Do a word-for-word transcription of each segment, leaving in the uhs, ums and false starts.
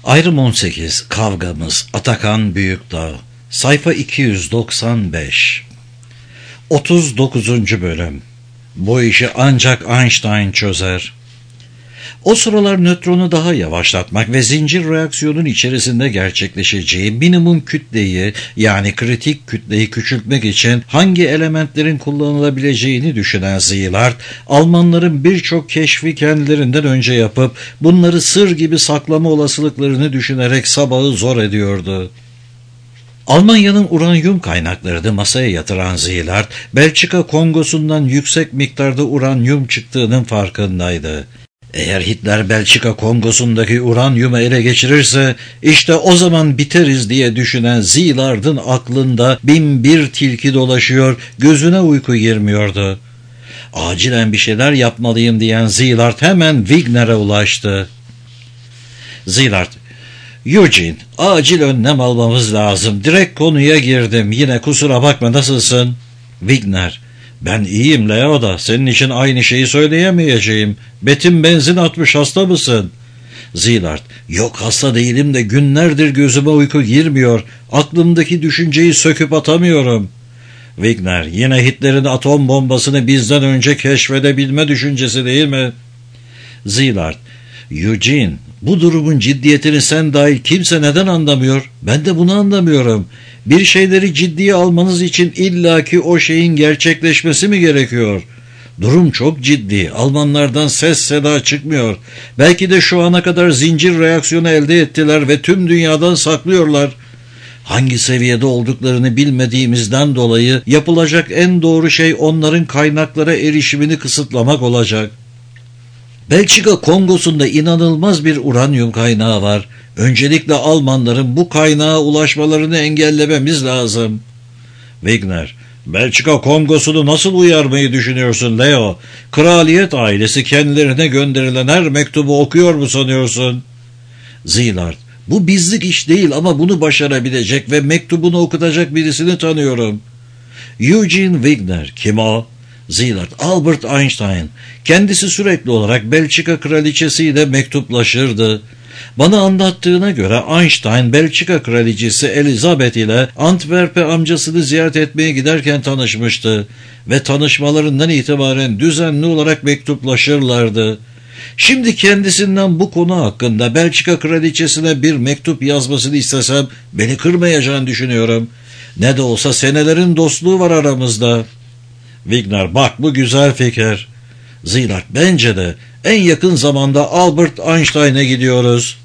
Ayrım on sekiz. Kavgamız. Atakan Büyükdağ. Sayfa iki yüz doksan beş. otuz dokuzuncu bölüm. Bu işi ancak Einstein çözer. O sıralar nötronu daha yavaşlatmak ve zincir reaksiyonun içerisinde gerçekleşeceği minimum kütleyi, yani kritik kütleyi küçültmek için hangi elementlerin kullanılabileceğini düşünen Szilard, Almanların birçok keşfi kendilerinden önce yapıp bunları sır gibi saklama olasılıklarını düşünerek sabahı zor ediyordu. Almanya'nın uranyum kaynaklarını masaya yatıran Szilard, Belçika Kongosu'ndan yüksek miktarda uranyum çıktığının farkındaydı. Eğer Hitler Belçika Kongosu'ndaki uranyumu ele geçirirse işte o zaman biteriz diye düşünen Szilard'ın aklında bin bir tilki dolaşıyor, gözüne uyku girmiyordu. Acilen bir şeyler yapmalıyım diyen Szilard hemen Wigner'e ulaştı. Szilard, Eugene, acil önlem almamız lazım. Direkt konuya girdim. Yine kusura bakma, nasılsın? Wigner, ben iyiyim Leo da senin için aynı şeyi söyleyemeyeceğim. Betim benzin atmış, hasta mısın? Szilard, yok hasta değilim de günlerdir gözüme uyku girmiyor. Aklımdaki düşünceyi söküp atamıyorum. Wigner, yine Hitler'in atom bombasını bizden önce keşfedebilme düşüncesi değil mi? Szilard, Eugene, bu durumun ciddiyetini sen dahil kimse neden anlamıyor? Ben de bunu anlamıyorum. Bir şeyleri ciddiye almanız için illaki o şeyin gerçekleşmesi mi gerekiyor? Durum çok ciddi. Almanlardan ses seda çıkmıyor. Belki de şu ana kadar zincir reaksiyonu elde ettiler ve tüm dünyadan saklıyorlar. Hangi seviyede olduklarını bilmediğimizden dolayı yapılacak en doğru şey onların kaynaklara erişimini kısıtlamak olacak. Belçika Kongosu'nda inanılmaz bir uranyum kaynağı var. Öncelikle Almanların bu kaynağa ulaşmalarını engellememiz lazım. Wigner, Belçika Kongosu'nu nasıl uyarmayı düşünüyorsun Leo? Kraliyet ailesi kendilerine gönderilen her mektubu okuyor mu sanıyorsun? Szilard, bu bizlik iş değil ama bunu başarabilecek ve mektubunu okutacak birisini tanıyorum. Eugene Wigner, kim o? Szilard, Albert Einstein. Kendisi sürekli olarak Belçika kraliçesiyle mektuplaşırdı. Bana anlattığına göre Einstein, Belçika kraliçesi Elizabeth ile Antwerp'e amcasını ziyaret etmeye giderken tanışmıştı ve tanışmalarından itibaren düzenli olarak mektuplaşırlardı. Şimdi kendisinden bu konu hakkında Belçika kraliçesine bir mektup yazmasını istesem beni kırmayacağını düşünüyorum. Ne de olsa senelerin dostluğu var aramızda. Wigner, bak bu güzel fikir. Szilard, bence de en yakın zamanda Albert Einstein'e gidiyoruz.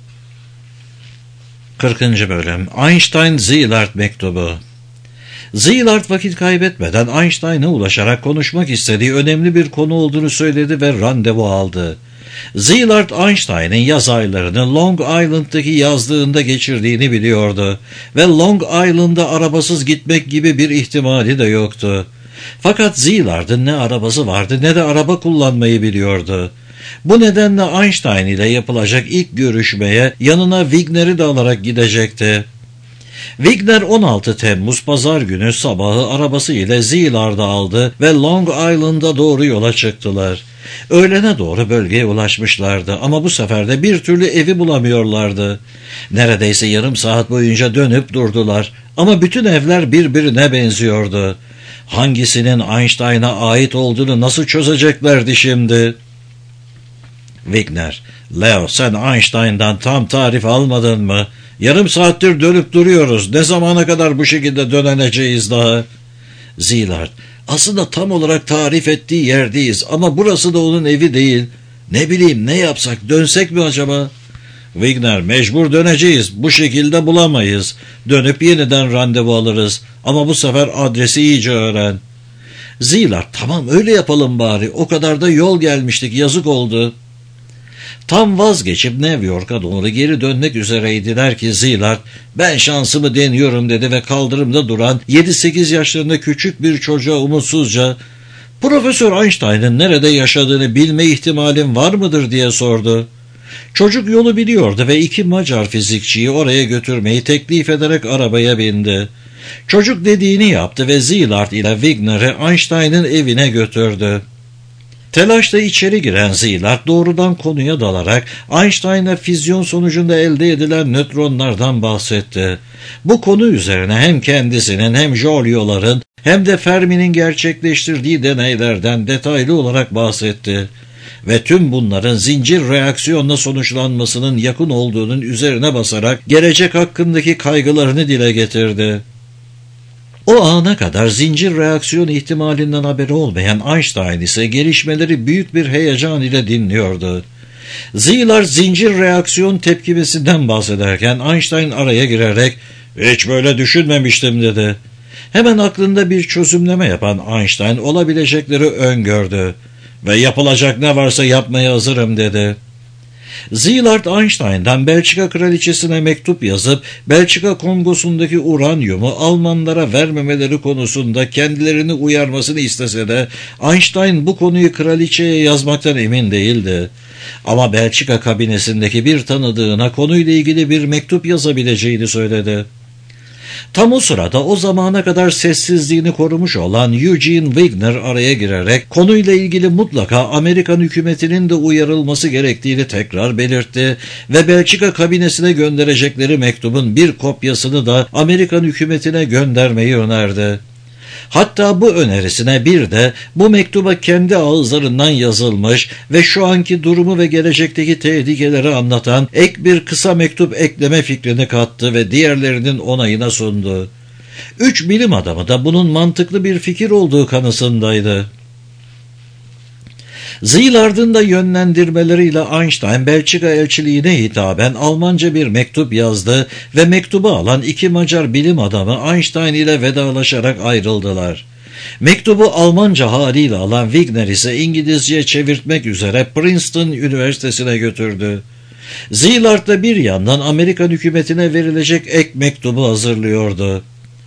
kırkıncı bölüm. Einstein-Szilard mektubu. Szilard vakit kaybetmeden Einstein'a ulaşarak konuşmak istediği önemli bir konu olduğunu söyledi ve randevu aldı. Szilard, Einstein'ın yaz aylarını Long Island'daki yazlığında geçirdiğini biliyordu ve Long Island'a arabasız gitmek gibi bir ihtimali de yoktu. Fakat Szilard'ın ne arabası vardı ne de araba kullanmayı biliyordu. Bu nedenle Einstein ile yapılacak ilk görüşmeye yanına Wigner'i de alarak gidecekti. Wigner on altı Temmuz Pazar günü sabahı arabası ile Szilard'ı aldı ve Long Island'a doğru yola çıktılar. Öğlene doğru bölgeye ulaşmışlardı ama bu sefer de bir türlü evi bulamıyorlardı. Neredeyse yarım saat boyunca dönüp durdular ama bütün evler birbirine benziyordu. Hangisinin Einstein'a ait olduğunu nasıl çözeceklerdi şimdi? Wigner, Leo, sen Einstein'dan tam tarif almadın mı? Yarım saattir dönüp duruyoruz. Ne zamana kadar bu şekilde döneceğiz daha? Szilard, aslında tam olarak tarif ettiği yerdeyiz ama burası da onun evi değil. Ne bileyim, ne yapsak, dönsek mi acaba? Wigner, mecbur döneceğiz. Bu şekilde bulamayız. Dönüp yeniden randevu alırız. Ama bu sefer adresi iyice öğren. Szilard, tamam öyle yapalım bari. O kadar da yol gelmiştik, yazık oldu. Tam vazgeçip New York'a doğru geri dönmek üzereydiler ki Szilard, ben şansımı deniyorum dedi ve kaldırımda duran yedi sekiz yaşlarında küçük bir çocuğa umutsuzca, Profesör Einstein'ın nerede yaşadığını bilme ihtimalin var mıdır diye sordu. Çocuk yolu biliyordu ve iki Macar fizikçiyi oraya götürmeyi teklif ederek arabaya bindi. Çocuk dediğini yaptı ve Szilard ile Wigner'i Einstein'ın evine götürdü. Telaşla içeri giren Szilard doğrudan konuya dalarak Einstein'a füzyon sonucunda elde edilen nötronlardan bahsetti. Bu konu üzerine hem kendisinin hem Joliot'ların hem de Fermi'nin gerçekleştirdiği deneylerden detaylı olarak bahsetti. Ve tüm bunların zincir reaksiyonla sonuçlanmasının yakın olduğunun üzerine basarak gelecek hakkındaki kaygılarını dile getirdi. O ana kadar zincir reaksiyon ihtimalinden haberi olmayan Einstein ise gelişmeleri büyük bir heyecan ile dinliyordu. Szilard zincir reaksiyon tepkimesinden bahsederken Einstein araya girerek "Hiç böyle düşünmemiştim" dedi. Hemen aklında bir çözümleme yapan Einstein olabilecekleri öngördü ve "Yapılacak ne varsa yapmaya hazırım" dedi. Szilard Einstein'dan Belçika kraliçesine mektup yazıp Belçika Kongosu'ndaki uranyumu Almanlara vermemeleri konusunda kendilerini uyarmasını istese de Einstein bu konuyu kraliçeye yazmaktan emin değildi. Ama Belçika kabinesindeki bir tanıdığına konuyla ilgili bir mektup yazabileceğini söyledi. Tam o sırada o zamana kadar sessizliğini korumuş olan Eugene Wigner araya girerek konuyla ilgili mutlaka Amerikan hükümetinin de uyarılması gerektiğini tekrar belirtti ve Belçika kabinesine gönderecekleri mektubun bir kopyasını da Amerikan hükümetine göndermeyi önerdi. Hatta bu önerisine bir de bu mektuba kendi ağızlarından yazılmış ve şu anki durumu ve gelecekteki tehlikeleri anlatan ek bir kısa mektup ekleme fikrini kattı ve diğerlerinin onayına sundu. Üç bilim adamı da bunun mantıklı bir fikir olduğu kanısındaydı. Szilard'ın da yönlendirmeleriyle Einstein Belçika elçiliğine hitaben Almanca bir mektup yazdı ve mektubu alan iki Macar bilim adamı Einstein ile vedalaşarak ayrıldılar. Mektubu Almanca haliyle alan Wigner ise İngilizceye çevirtmek üzere Princeton Üniversitesi'ne götürdü. Szilard da bir yandan Amerikan hükümetine verilecek ek mektubu hazırlıyordu.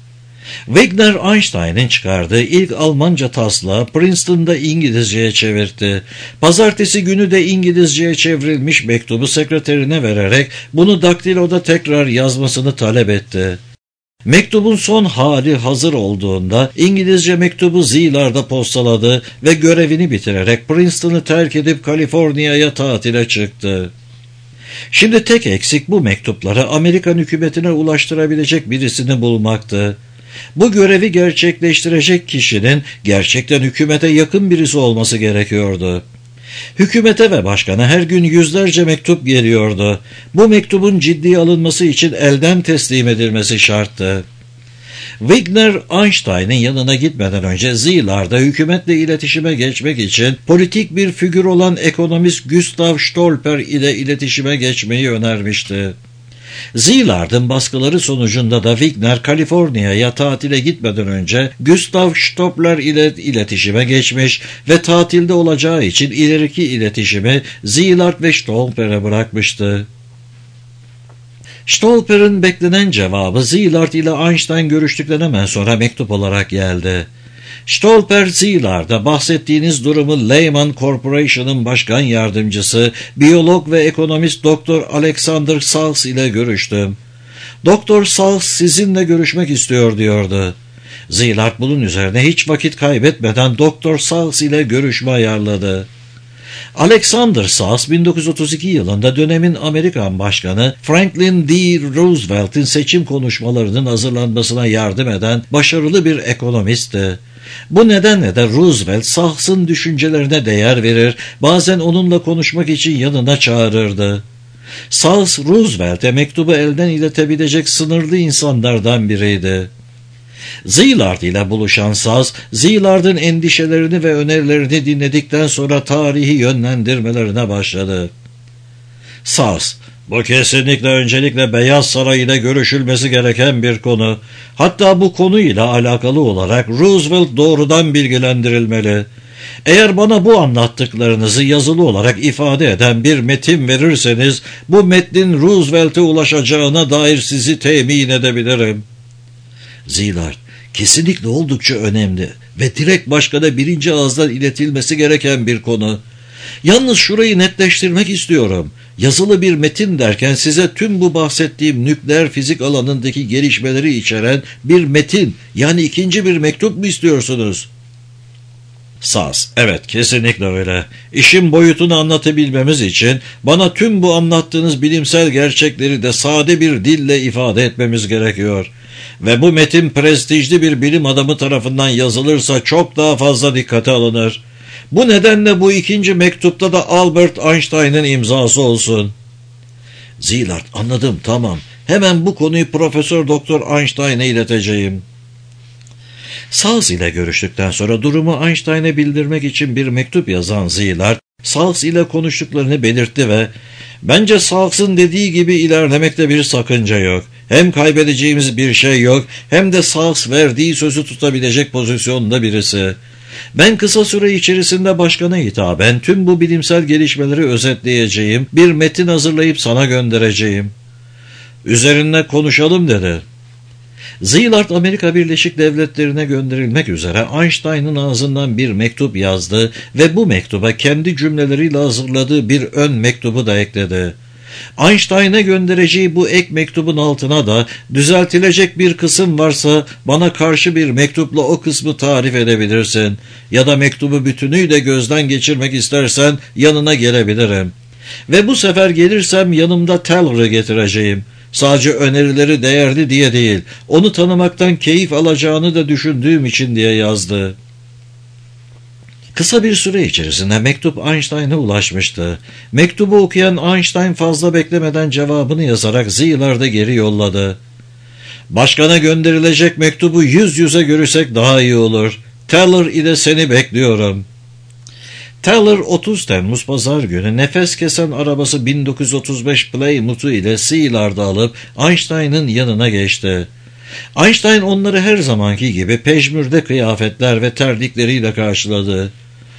Wigner Einstein'ın çıkardığı ilk Almanca taslağı Princeton'da İngilizceye çevirdi. Pazartesi günü de İngilizceye çevrilmiş mektubu sekreterine vererek bunu daktiloda tekrar yazmasını talep etti. Mektubun son hali hazır olduğunda İngilizce mektubu Szilard'a postaladı ve görevini bitirerek Princeton'ı terk edip Kaliforniya'ya tatile çıktı. Şimdi tek eksik bu mektupları Amerikan hükümetine ulaştırabilecek birisini bulmaktı. Bu görevi gerçekleştirecek kişinin gerçekten hükümete yakın birisi olması gerekiyordu. Hükümete ve başkana her gün yüzlerce mektup geliyordu. Bu mektubun ciddiye alınması için elden teslim edilmesi şarttı. Wigner, Einstein'ın yanına gitmeden önce Szilard'a hükümetle iletişime geçmek için politik bir figür olan ekonomist Gustav Stolper ile iletişime geçmeyi önermişti. Szilard'ın baskıları sonucunda da Wigner Kaliforniya'ya tatile gitmeden önce Gustav Stolper ile iletişime geçmiş ve tatilde olacağı için ileriki iletişimi Szilard ve Stolper'e bırakmıştı. Stolper'in beklenen cevabı Szilard ile Einstein görüştükten hemen sonra mektup olarak geldi. Stolper, Szilard'a bahsettiğiniz durumu Lehman Corporation'ın başkan yardımcısı, biyolog ve ekonomist Doktor Alexander Sals ile görüştüm. Doktor Sals sizinle görüşmek istiyor diyordu. Szilard bunun üzerine hiç vakit kaybetmeden Doktor Sals ile görüşme ayarladı. Alexander Sals bin dokuz yüz otuz iki yılında dönemin Amerikan Başkanı Franklin D. Roosevelt'in seçim konuşmalarının hazırlanmasına yardım eden başarılı bir ekonomistti. Bu nedenle de Roosevelt Sals'ın düşüncelerine değer verir, bazen onunla konuşmak için yanına çağırırdı. Sals, Roosevelt'e mektubu elden iletebilecek sınırlı insanlardan biriydi. Szilard ile buluşan Sals, Szilard'ın endişelerini ve önerilerini dinledikten sonra tarihi yönlendirmelerine başladı. Sals, bu kesinlikle öncelikle Beyaz Saray ile görüşülmesi gereken bir konu. Hatta bu konuyla alakalı olarak Roosevelt doğrudan bilgilendirilmeli. Eğer bana bu anlattıklarınızı yazılı olarak ifade eden bir metin verirseniz, bu metnin Roosevelt'e ulaşacağına dair sizi temin edebilirim. Szilard, kesinlikle oldukça önemli ve direkt başkana birinci ağızdan iletilmesi gereken bir konu. Yalnız şurayı netleştirmek istiyorum. Yazılı bir metin derken size tüm bu bahsettiğim nükleer fizik alanındaki gelişmeleri içeren bir metin, yani ikinci bir mektup mu istiyorsunuz? Saz, evet kesinlikle öyle. İşin boyutunu anlatabilmemiz için bana tüm bu anlattığınız bilimsel gerçekleri de sade bir dille ifade etmemiz gerekiyor. Ve bu metin prestijli bir bilim adamı tarafından yazılırsa çok daha fazla dikkate alınır. Bu nedenle bu ikinci mektupta da Albert Einstein'ın imzası olsun. Szilard, anladım, tamam. Hemen bu konuyu Profesör Doktor Einstein'a ileteceğim. Sals ile görüştükten sonra durumu Einstein'e bildirmek için bir mektup yazan Szilard, Sals ile konuştuklarını belirtti ve "Bence Sals'ın dediği gibi ilerlemekte bir sakınca yok. Hem kaybedeceğimiz bir şey yok, hem de Sals verdiği sözü tutabilecek pozisyonda birisi. Ben kısa süre içerisinde başkana hitaben tüm bu bilimsel gelişmeleri özetleyeceğim, bir metin hazırlayıp sana göndereceğim." "Üzerinde konuşalım," dedi. Szilard Amerika Birleşik Devletleri'ne gönderilmek üzere Einstein'ın ağzından bir mektup yazdı ve bu mektuba kendi cümleleriyle hazırladığı bir ön mektubu da ekledi. Einstein'a göndereceği bu ek mektubun altına da "Düzeltilecek bir kısım varsa bana karşı bir mektupla o kısmı tarif edebilirsin ya da mektubu bütünüyle gözden geçirmek istersen yanına gelebilirim. Ve bu sefer gelirsem yanımda Taylor'ı getireceğim. Sadece önerileri değerli diye değil, onu tanımaktan keyif alacağını da düşündüğüm için," diye yazdı. Kısa bir süre içerisinde mektup Einstein'a ulaşmıştı. Mektubu okuyan Einstein fazla beklemeden cevabını yazarak Szilard'a geri yolladı. "Başkana gönderilecek mektubu yüz yüze görürsek daha iyi olur. Taylor ile seni bekliyorum." Taylor otuz Temmuz Pazar günü nefes kesen arabası bin dokuz yüz otuz beş Plymouth'u ile Szilard'ı alıp Einstein'ın yanına geçti. Einstein onları her zamanki gibi peşmürde kıyafetler ve terlikleriyle karşıladı.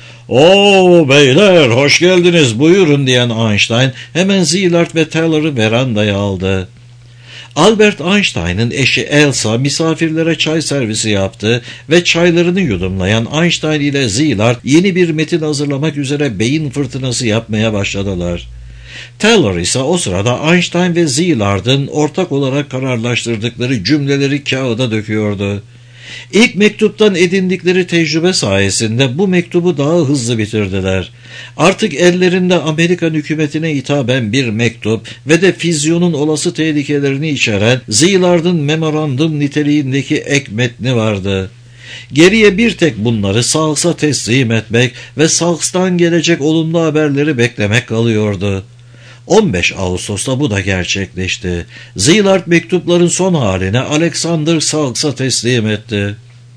"Oo beyler, hoş geldiniz, buyurun," diyen Einstein hemen Szilard ve Taylor'ı verandaya aldı. Albert Einstein'ın eşi Elsa misafirlere çay servisi yaptı ve çaylarını yudumlayan Einstein ile Szilard yeni bir metin hazırlamak üzere beyin fırtınası yapmaya başladılar. Taylor ise o sırada Einstein ve Szilard'ın ortak olarak kararlaştırdıkları cümleleri kağıda döküyordu. İlk mektuptan edindikleri tecrübe sayesinde bu mektubu daha hızlı bitirdiler. Artık ellerinde Amerikan hükümetine hitaben bir mektup ve de füzyonun olası tehlikelerini içeren Szilard'ın memorandum niteliğindeki ek metni vardı. Geriye bir tek bunları Sals'a teslim etmek ve Sals'tan gelecek olumlu haberleri beklemek kalıyordu. on beş Ağustos'ta bu da gerçekleşti. Szilard mektupların son halini Alexander Sals'a teslim etti.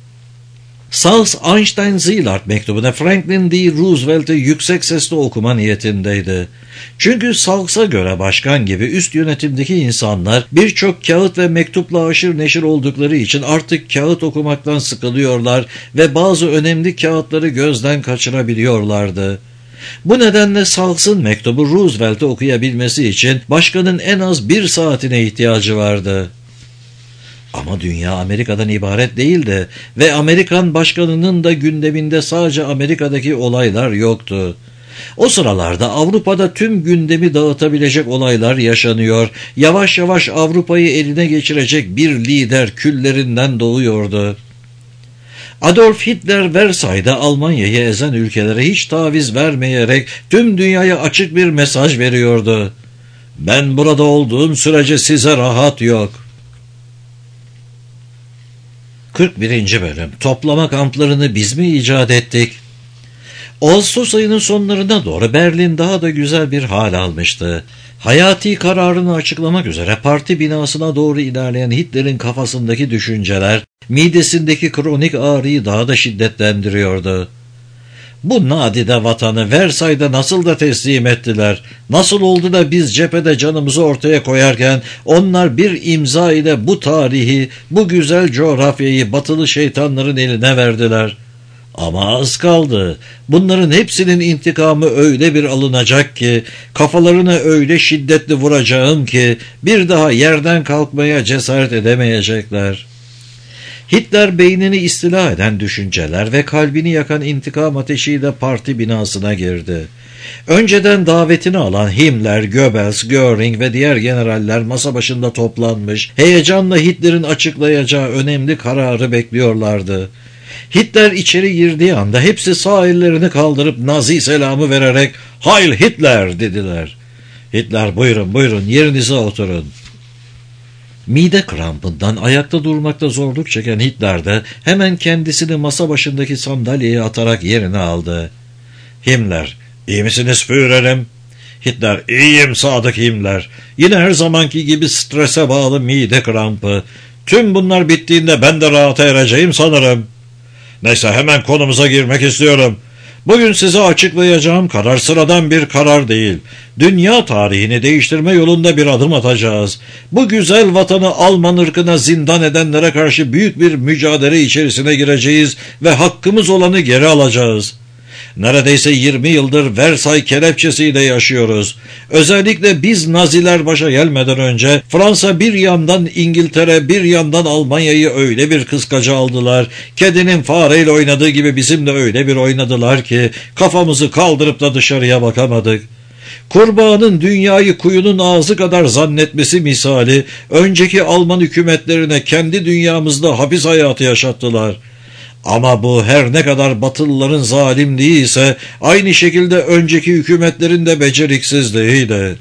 Sals, Einstein-Szilard mektubunu Franklin D. Roosevelt'e yüksek sesle okuma niyetindeydi. Çünkü Sals'a göre başkan gibi üst yönetimdeki insanlar birçok kağıt ve mektupla aşırı neşir oldukları için artık kağıt okumaktan sıkılıyorlar ve bazı önemli kağıtları gözden kaçırabiliyorlardı. Bu nedenle Sals'ın mektubu Roosevelt'e okuyabilmesi için başkanın en az bir saatine ihtiyacı vardı. Ama dünya Amerika'dan ibaret değildi ve Amerikan başkanının da gündeminde sadece Amerika'daki olaylar yoktu. O sıralarda Avrupa'da tüm gündemi dağıtabilecek olaylar yaşanıyor, yavaş yavaş Avrupa'yı eline geçirecek bir lider küllerinden doğuyordu. Adolf Hitler Versay'da Almanya'yı ezen ülkelere hiç taviz vermeyerek tüm dünyaya açık bir mesaj veriyordu. "Ben burada olduğum sürece size rahat yok." kırk birinci Bölüm. Toplama kamplarını biz mi icat ettik? Ağustos ayının sonlarına doğru Berlin daha da güzel bir hal almıştı. Hayati kararını açıklamak üzere parti binasına doğru ilerleyen Hitler'in kafasındaki düşünceler, midesindeki kronik ağrıyı daha da şiddetlendiriyordu. Bu nadide vatanı Versay'da nasıl da teslim ettiler? Nasıl oldu da biz cephede canımızı ortaya koyarken onlar bir imza ile bu tarihi, bu güzel coğrafyayı batılı şeytanların eline verdiler? Ama az kaldı. Bunların hepsinin intikamı öyle bir alınacak ki, kafalarına öyle şiddetli vuracağım ki bir daha yerden kalkmaya cesaret edemeyecekler. Hitler beynini istila eden düşünceler ve kalbini yakan intikam ateşiyle parti binasına girdi. Önceden davetini alan Himmler, Goebbels, Göring ve diğer generaller masa başında toplanmış, heyecanla Hitler'in açıklayacağı önemli kararı bekliyorlardı. Hitler içeri girdiği anda hepsi sağ ellerini kaldırıp Nazi selamı vererek "Heil Hitler" dediler. Hitler "Buyurun buyurun yerinize oturun." Mide krampından ayakta durmakta zorluk çeken Hitler de hemen kendisini masa başındaki sandalyeye atarak yerini aldı. Himmler "İyi misiniz Führerim?" Hitler "İyiyim Sadık Himmler." Yine her zamanki gibi strese bağlı mide krampı. "Tüm bunlar bittiğinde ben de rahata ereceğim sanırım." "Neyse hemen konumuza girmek istiyorum. Bugün size açıklayacağım karar sıradan bir karar değil. Dünya tarihini değiştirme yolunda bir adım atacağız. Bu güzel vatanı Alman ırkına zindan edenlere karşı büyük bir mücadele içerisine gireceğiz ve hakkımız olanı geri alacağız. Neredeyse yirmi yıldır Versay kelepçesiyle yaşıyoruz. Özellikle biz Naziler başa gelmeden önce Fransa bir yandan İngiltere bir yandan Almanya'yı öyle bir kıskaca aldılar. Kedinin fareyle oynadığı gibi bizimle öyle bir oynadılar ki kafamızı kaldırıp da dışarıya bakamadık. Kurbağanın dünyayı kuyunun ağzı kadar zannetmesi misali önceki Alman hükümetlerine kendi dünyamızda hapis hayatı yaşattılar. Ama bu her ne kadar Batılıların zalimliği ise aynı şekilde önceki hükümetlerin de beceriksizliğiydi.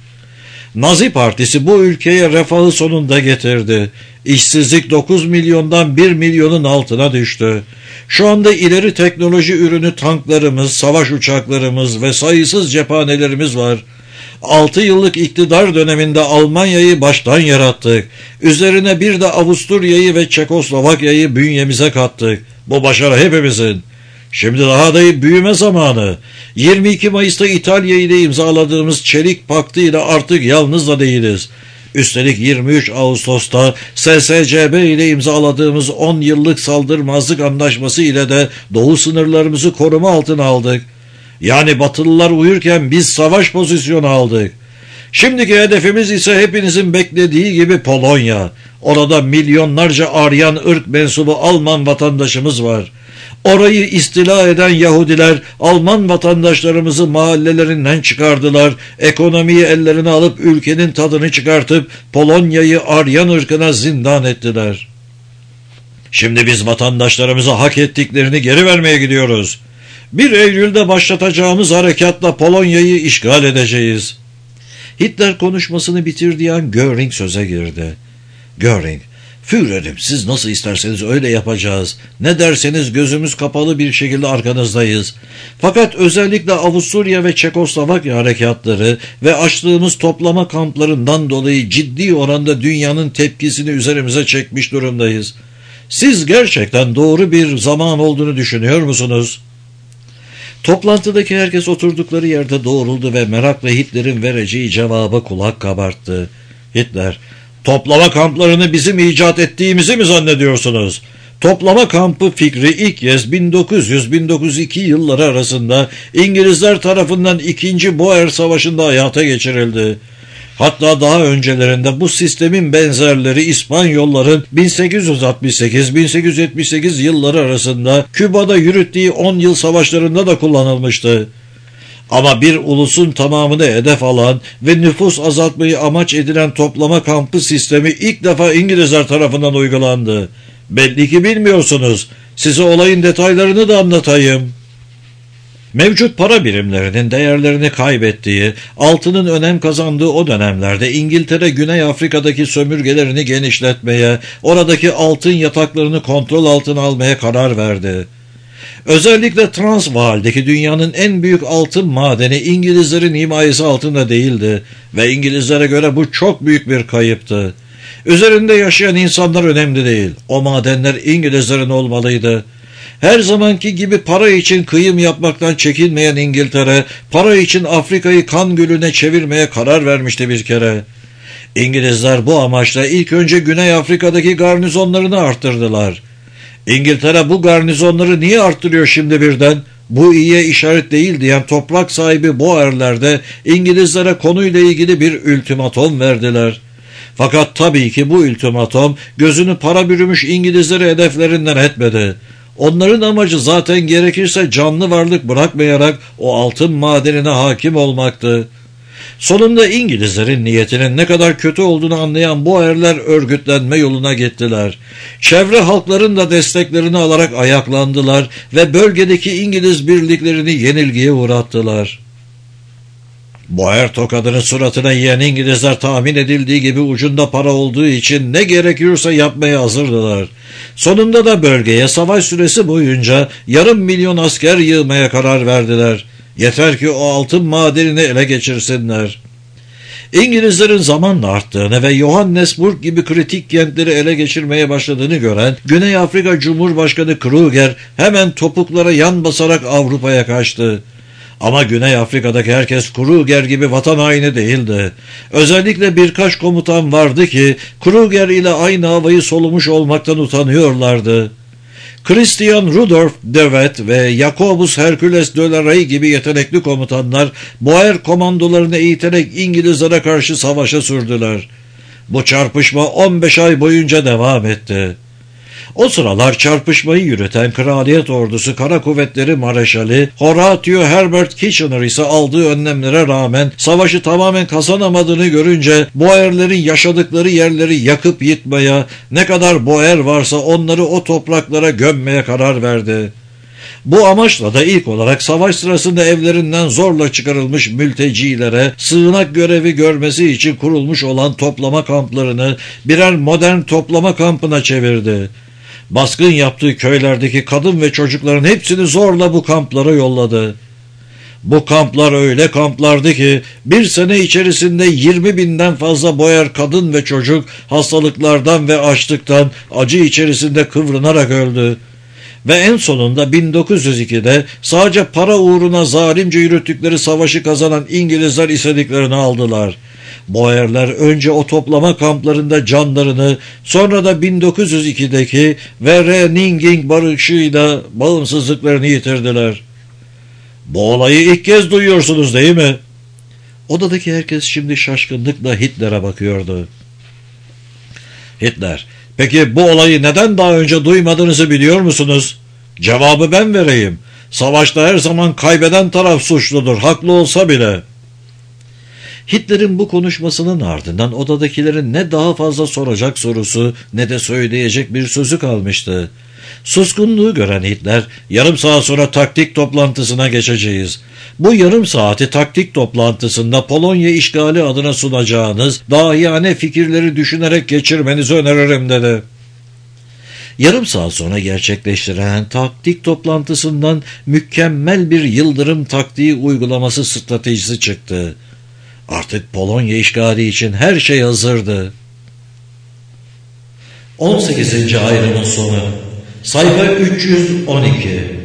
Nazi Partisi bu ülkeye refahı sonunda getirdi. İşsizlik dokuz milyondan bir milyonun altına düştü. Şu anda ileri teknoloji ürünü tanklarımız, savaş uçaklarımız ve sayısız cephanelerimiz var. Altı yıllık iktidar döneminde Almanya'yı baştan yarattık. Üzerine bir de Avusturya'yı ve Çekoslovakya'yı bünyemize kattık. Bu başarı hepimizin. Şimdi daha da büyüme zamanı. yirmi iki Mayıs'ta İtalya ile imzaladığımız Çelik Paktı ile artık yalnız da değiliz. Üstelik yirmi üç Ağustos'ta S S C B ile imzaladığımız on yıllık saldırmazlık anlaşması ile de doğu sınırlarımızı koruma altına aldık. Yani Batılılar uyurken biz savaş pozisyonu aldık. Şimdiki hedefimiz ise hepinizin beklediği gibi Polonya. Orada milyonlarca Aryan ırk mensubu Alman vatandaşımız var. Orayı istila eden Yahudiler Alman vatandaşlarımızı mahallelerinden çıkardılar. Ekonomiyi ellerine alıp ülkenin tadını çıkartıp Polonya'yı Aryan ırkına zindan ettiler. Şimdi biz vatandaşlarımıza hak ettiklerini geri vermeye gidiyoruz. bir Eylül'de başlatacağımız harekatla Polonya'yı işgal edeceğiz. Hitler konuşmasını bitirdiği an Göring söze girdi. Göring, Führerim siz nasıl isterseniz öyle yapacağız. Ne derseniz gözümüz kapalı bir şekilde arkanızdayız. Fakat özellikle Avusturya ve Çekoslovakya harekatları ve açtığımız toplama kamplarından dolayı ciddi oranda dünyanın tepkisini üzerimize çekmiş durumdayız. Siz gerçekten doğru bir zaman olduğunu düşünüyor musunuz? Toplantıdaki herkes oturdukları yerde doğruldu ve merakla Hitler'in vereceği cevaba kulak kabarttı. Hitler, toplama kamplarını bizim icat ettiğimizi mi zannediyorsunuz? Toplama kampı fikri ilk kez bin dokuz yüz - bin dokuz yüz iki yılları arasında İngilizler tarafından ikinci. Boer Savaşı'nda hayata geçirildi. Hatta daha öncelerinde bu sistemin benzerleri İspanyolların bin sekiz yüz altmış sekiz - bin sekiz yüz yetmiş sekiz yılları arasında Küba'da yürüttüğü on yıl savaşlarında da kullanılmıştı. Ama bir ulusun tamamını hedef alan ve nüfus azaltmayı amaç edilen toplama kampı sistemi ilk defa İngilizler tarafından uygulandı. Belli ki bilmiyorsunuz. Size olayın detaylarını da anlatayım. Mevcut para birimlerinin değerlerini kaybettiği, altının önem kazandığı o dönemlerde İngiltere Güney Afrika'daki sömürgelerini genişletmeye, oradaki altın yataklarını kontrol altına almaya karar verdi. Özellikle Transvaal'deki dünyanın en büyük altın madeni İngilizlerin himayesi altında değildi ve İngilizlere göre bu çok büyük bir kayıptı. Üzerinde yaşayan insanlar önemli değil, o madenler İngilizlerin olmalıydı. Her zamanki gibi para için kıyım yapmaktan çekinmeyen İngiltere, para için Afrika'yı kan gölüne çevirmeye karar vermişti bir kere. İngilizler bu amaçla ilk önce Güney Afrika'daki garnizonlarını arttırdılar. İngiltere bu garnizonları niye arttırıyor şimdi birden? Bu iyiye işaret değil diyen toprak sahibi Boerler de İngilizlere konuyla ilgili bir ultimatom verdiler. Fakat tabii ki bu ultimatom gözünü para bürümüş İngilizleri hedeflerinden etmedi. Onların amacı zaten gerekirse canlı varlık bırakmayarak o altın madenine hakim olmaktı. Sonunda İngilizlerin niyetinin ne kadar kötü olduğunu anlayan Boerler örgütlenme yoluna gittiler. Çevre halkların da desteklerini alarak ayaklandılar ve bölgedeki İngiliz birliklerini yenilgiye uğrattılar. Boer tokadını suratına yiyen İngilizler tahmin edildiği gibi ucunda para olduğu için ne gerekiyorsa yapmaya hazırdılar. Sonunda da bölgeye savaş süresi boyunca yarım milyon asker yığmaya karar verdiler. Yeter ki o altın madenini ele geçirsinler. İngilizlerin zamanla arttığını ve Johannesburg gibi kritik kentleri ele geçirmeye başladığını gören Güney Afrika Cumhurbaşkanı Kruger hemen topuklara yan basarak Avrupa'ya kaçtı. Ama Güney Afrika'daki herkes Kruger gibi vatan haini değildi. Özellikle birkaç komutan vardı ki Kruger ile aynı havayı solumuş olmaktan utanıyorlardı. Christian Rudolf de Wet ve Jacobus Hercules de la Rey gibi yetenekli komutanlar Boer komandolarını eğiterek İngilizlere karşı savaşa sürdüler. Bu çarpışma on beş ay boyunca devam etti. O sıralar çarpışmayı yürüten Kraliyet Ordusu Kara Kuvvetleri Mareşali Horatio Herbert Kitchener ise aldığı önlemlere rağmen savaşı tamamen kazanamadığını görünce Boerlerin yaşadıkları yerleri yakıp yıkmaya, ne kadar Boer varsa onları o topraklara gömmeye karar verdi. Bu amaçla da ilk olarak savaş sırasında evlerinden zorla çıkarılmış mültecilere sığınak görevi görmesi için kurulmuş olan toplama kamplarını birer modern toplama kampına çevirdi. Baskın yaptığı köylerdeki kadın ve çocukların hepsini zorla bu kamplara yolladı. Bu kamplar öyle kamplardı ki bir sene içerisinde yirmi binden fazla Boer kadın ve çocuk hastalıklardan ve açlıktan acı içerisinde kıvranarak öldü. Ve en sonunda bin dokuz yüz ikide sadece para uğruna zalimce yürüttükleri savaşı kazanan İngilizler istediklerini aldılar. Boerler önce o toplama kamplarında canlarını, sonra da bin dokuz yüz ikideki Vereeniging barışıyla bağımsızlıklarını yitirdiler. Bu olayı ilk kez duyuyorsunuz değil mi? Odadaki herkes şimdi şaşkınlıkla Hitler'e bakıyordu. Hitler, peki bu olayı neden daha önce duymadığınızı biliyor musunuz? Cevabı ben vereyim. Savaşta her zaman kaybeden taraf suçludur, haklı olsa bile. Hitler'in bu konuşmasının ardından odadakilerin ne daha fazla soracak sorusu ne de söyleyecek bir sözü kalmıştı. Suskunluğu gören Hitler, yarım saat sonra taktik toplantısına geçeceğiz. Bu yarım saati taktik toplantısında Polonya işgali adına sunacağınız dahiyane fikirleri düşünerek geçirmenizi öneririm dedi. Yarım saat sonra gerçekleştirilen taktik toplantısından mükemmel bir yıldırım taktiği uygulaması stratejisi çıktı. Artık Polonya işgali için her şey hazırdı. on sekizinci ayrımın sonu. Sayfa üç yüz on iki.